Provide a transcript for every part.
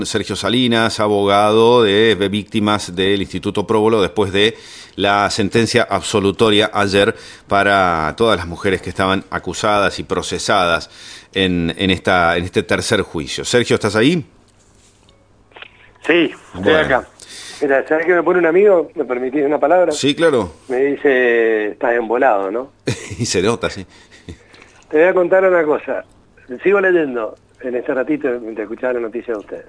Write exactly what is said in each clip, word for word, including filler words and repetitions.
Sergio Salinas, abogado de víctimas del Instituto Próbolo, después de la sentencia absolutoria ayer para todas las mujeres que estaban acusadas y procesadas en, en, esta, en este tercer juicio. Sergio, ¿estás ahí? Sí, estoy bueno. acá. Mira, ¿sabes qué me pone un amigo? ¿Me permitís una palabra? Sí, claro. Me dice, estás embolado, ¿no? Y se nota, sí. Te voy a contar una cosa. Sigo leyendo en este ratito mientras escuchaba la noticia de ustedes.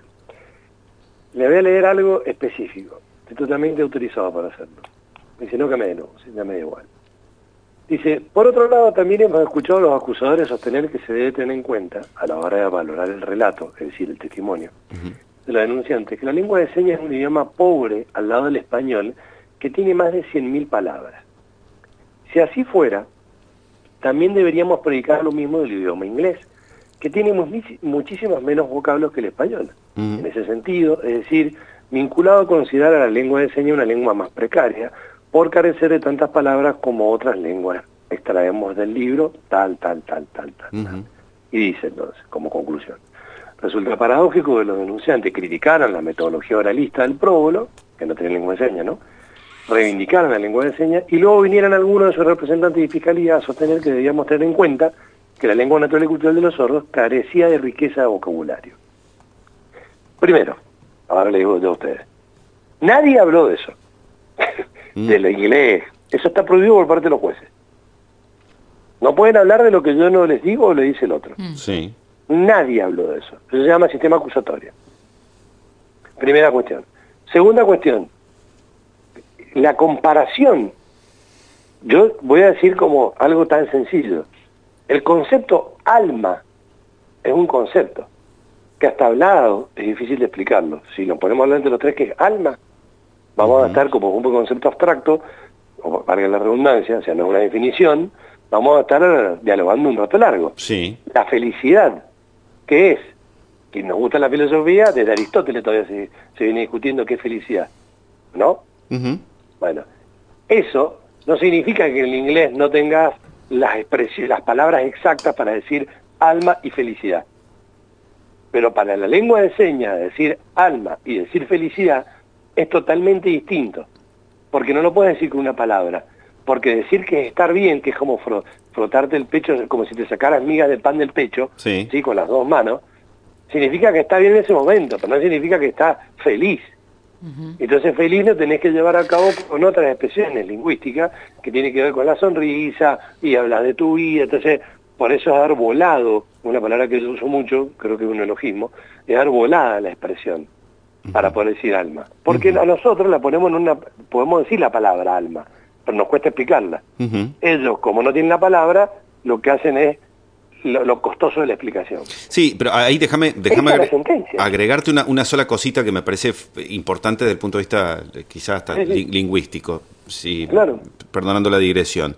Le voy a leer algo específico. Estoy totalmente autorizado para hacerlo. Me dice, no que me denuncie, ya me da igual. Dice, por otro lado, también hemos escuchado a los acusadores sostener que se debe tener en cuenta, a la hora de valorar el relato, es decir, el testimonio, uh-huh. de los denunciantes, que la lengua de señas es un idioma pobre al lado del español, que tiene más de cien mil palabras. Si así fuera, también deberíamos predicar lo mismo del idioma inglés, que tiene muchísimos menos vocablos que el español. Uh-huh. En ese sentido, es decir, vinculado a considerar a la lengua de señas una lengua más precaria, por carecer de tantas palabras como otras lenguas extraemos del libro, tal, tal, tal, tal, tal. Uh-huh. tal. Y dice entonces, como conclusión, resulta paradójico que los denunciantes criticaran la metodología oralista del próbolo, que no tiene lengua de señas, ¿no? Reivindicaran la lengua de señas, y luego vinieran algunos de sus representantes de fiscalía a sostener que debíamos tener en cuenta que la lengua natural y cultural de los sordos carecía de riqueza de vocabulario. Primero, ahora le digo yo a ustedes, nadie habló de eso, mm. de lo inglés, eso está prohibido por parte de los jueces. No pueden hablar de lo que yo no les digo o le dice el otro. Mm. Sí. Nadie habló de eso, eso se llama sistema acusatorio. Primera cuestión. Segunda cuestión, la comparación, yo voy a decir como algo tan sencillo. El concepto alma es un concepto que hasta hablado es difícil de explicarlo. Si nos ponemos a hablar entre los tres que es alma, vamos uh-huh. a estar como un concepto abstracto, o valga la redundancia, o sea, no es una definición, vamos a estar dialogando un rato largo. Sí. La felicidad, ¿qué es? Quien nos gusta la filosofía, desde Aristóteles todavía se, se viene discutiendo qué es felicidad, ¿no? Uh-huh. Bueno, eso no significa que en el inglés no tengas las expresiones, las palabras exactas para decir alma y felicidad. Pero para la lengua de señas, decir alma y decir felicidad es totalmente distinto. Porque no lo puedes decir con una palabra. Porque decir que es estar bien, que es como fro frotarte el pecho, como si te sacaras migas de pan del pecho, sí. ¿sí? Con las dos manos, significa que está bien en ese momento, pero no significa que está feliz. Uh-huh. Entonces feliz lo tenés que llevar a cabo con otras expresiones lingüísticas que tiene que ver con la sonrisa y hablas de tu vida. Entonces por eso es dar volado, una palabra que yo uso mucho, creo que es un elogismo, es dar volada la expresión uh-huh. para poder decir alma, porque uh-huh. a nosotros la ponemos en una, podemos decir la palabra alma, pero nos cuesta explicarla. Uh-huh. Ellos, como no tienen la palabra, lo que hacen es Lo, lo costoso de la explicación. Sí, pero ahí déjame, déjame agre agregarte una, una sola cosita que me parece importante desde el punto de vista quizás hasta sí, sí. Li lingüístico, sí, claro. Perdonando la digresión.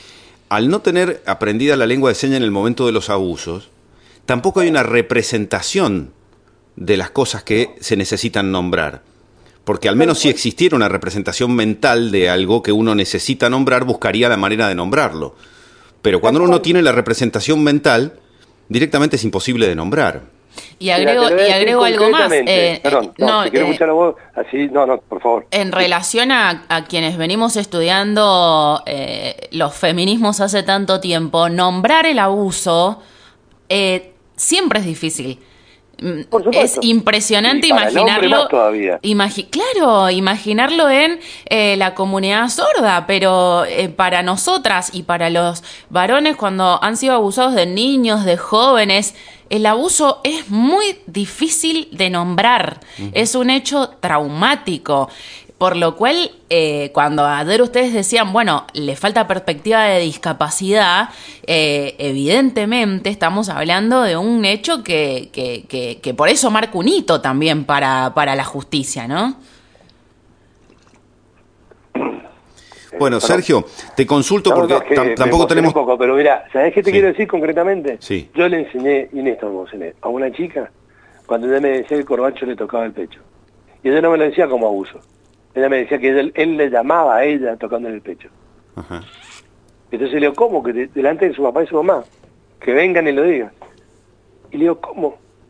Al no tener aprendida la lengua de señas en el momento de los abusos, tampoco hay una representación de las cosas que se necesitan nombrar. Porque al menos si existiera una representación mental de algo que uno necesita nombrar, buscaría la manera de nombrarlo. Pero cuando uno no tiene la representación mental, directamente es imposible de nombrar. Y agrego, Mira, y agrego algo más. Eh, Perdón, no, no, si quiero eh, escuchar a vos, así, no, no, por favor. En relación a, a quienes venimos estudiando eh, los feminismos hace tanto tiempo, nombrar el abuso eh, siempre es difícil. Es impresionante imaginarlo. Imagi claro, imaginarlo en eh, la comunidad sorda, pero eh, para nosotras y para los varones cuando han sido abusados de niños, de jóvenes, el abuso es muy difícil de nombrar. Uh-huh. Es un hecho traumático. Por lo cual, eh, cuando ayer ustedes decían, bueno, le falta perspectiva de discapacidad, eh, evidentemente estamos hablando de un hecho que, que, que, que por eso marca un hito también para, para la justicia, ¿no? Bueno, Sergio, te consulto porque no, no, tampoco tenemos... Un poco, pero mira, ¿sabés qué te sí. quiero decir concretamente? Sí. Yo le enseñé, y en esto vamos a enseñar, a una chica, cuando ella me decía que el corbacho le tocaba el pecho. Y ella no me lo decía como abuso. Ella me decía que él, él le llamaba a ella tocando en el pecho. Ajá. Entonces le digo, ¿cómo? Que delante de su papá y su mamá, que vengan y lo digan. Y le digo, ¿cómo?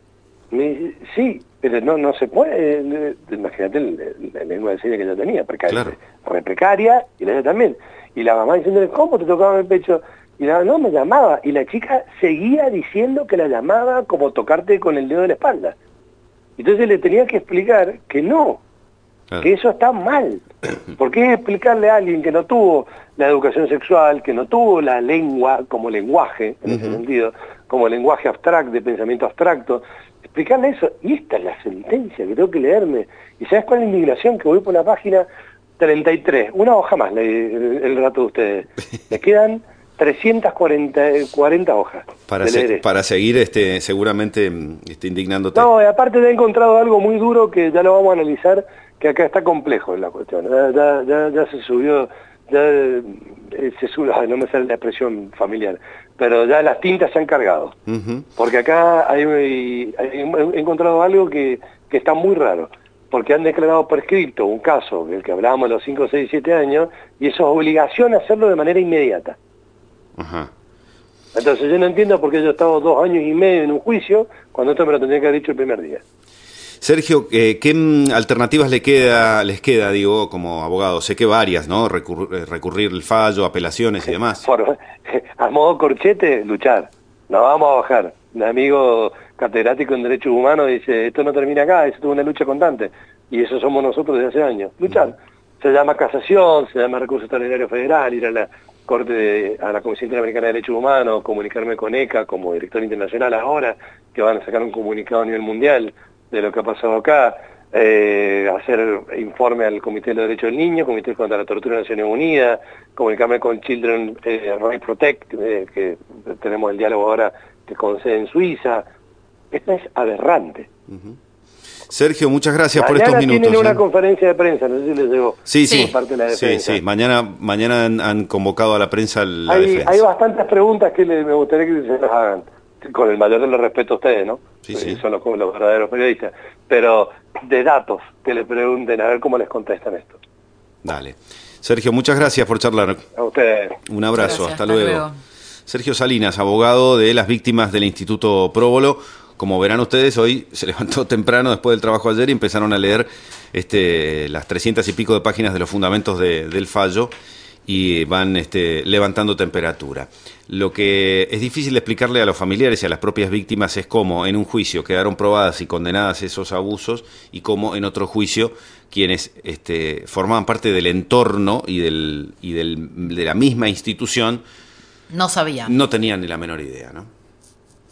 Me dice, sí, pero no no se puede. Imagínate la lengua de señas que yo tenía, precaria, Claro. re precaria, y la ella también. Y la mamá diciéndole, ¿cómo te tocaba el pecho? Y la no, me llamaba. Y la chica seguía diciendo que la llamaba como tocarte con el dedo de la espalda. Entonces le tenía que explicar que no, Claro. que eso está mal. Porque es explicarle a alguien que no tuvo la educación sexual, que no tuvo la lengua como lenguaje, en ese Ujú. sentido, como lenguaje abstracto, de pensamiento abstracto, explicarle eso. Y esta es la sentencia que tengo que leerme. ¿Y sabes cuál es la indignación? Que voy por la página treinta y tres, una hoja más leí el, el rato de ustedes. Me quedan trescientas cuarenta hojas Para, de se- leer esto. para seguir este, seguramente mm, este, indignándote. No, y aparte he encontrado algo muy duro que ya lo vamos a analizar, que acá está complejo en la cuestión. Ya, ya, ya, ya se subió, ya eh, se subió, ay, no me sale la expresión familiar, pero ya las tintas se han cargado. Ujú. Porque acá hay, hay- he encontrado algo que, que está muy raro, porque han declarado por escrito un caso, del que hablábamos de los cinco, seis, siete años, y eso es obligación hacerlo de manera inmediata. Ajá. Entonces yo no entiendo por qué yo he estado dos años y medio en un juicio, cuando esto me lo tendría que haber dicho el primer día. Sergio, eh, ¿qué mm, alternativas le queda, les queda, digo, como abogado? Sé que varias, ¿no? Recurrir, eh, recurrir el fallo, apelaciones y demás. Por, a modo corchete, luchar. No vamos a bajar. Un amigo catedrático en Derechos Humanos dice, esto no termina acá, esto es una lucha constante. Y eso somos nosotros desde hace años. Luchar. Se llama casación, se llama recurso extraordinario federal, ir a la Corte, de, a la Comisión Interamericana de Derechos Humanos, comunicarme con E C A como director internacional ahora, que van a sacar un comunicado a nivel mundial de lo que ha pasado acá, eh, hacer informe al Comité de los Derechos del Niño, Comité contra la Tortura de Naciones Unidas, comunicarme con Children eh, Rights Protect, eh, que tenemos el diálogo ahora que con sede en Suiza. Esto es aberrante. Ujú. Sergio, muchas gracias por Mañana estos minutos. tienen una ¿eh? conferencia de prensa, no sé si les llegó. Sí, sí, Sí. Parte de la sí, defensa. sí. Mañana, mañana han, han convocado a la prensa la Hay, defensa. hay bastantes preguntas que le- me gustaría que se las hagan, con el mayor de los respetos a ustedes, ¿no? Sí, Porque sí. son los, los verdaderos periodistas. Pero de datos, que le pregunten, a ver cómo les contestan esto. Dale. Sergio, muchas gracias por charlar. A ustedes. Un abrazo, Gracias, hasta, hasta luego. luego. Sergio Salinas, abogado de las víctimas del Instituto Próbolo. Como verán ustedes, hoy se levantó temprano después del trabajo ayer y empezaron a leer este, las trescientas y pico de páginas de los fundamentos de- del fallo y van este, levantando temperatura. Lo que es difícil de explicarle a los familiares y a las propias víctimas es cómo en un juicio quedaron probadas y condenadas esos abusos y cómo en otro juicio quienes este, formaban parte del entorno y, del, y del, de la misma institución No sabía. no tenían ni la menor idea, ¿no?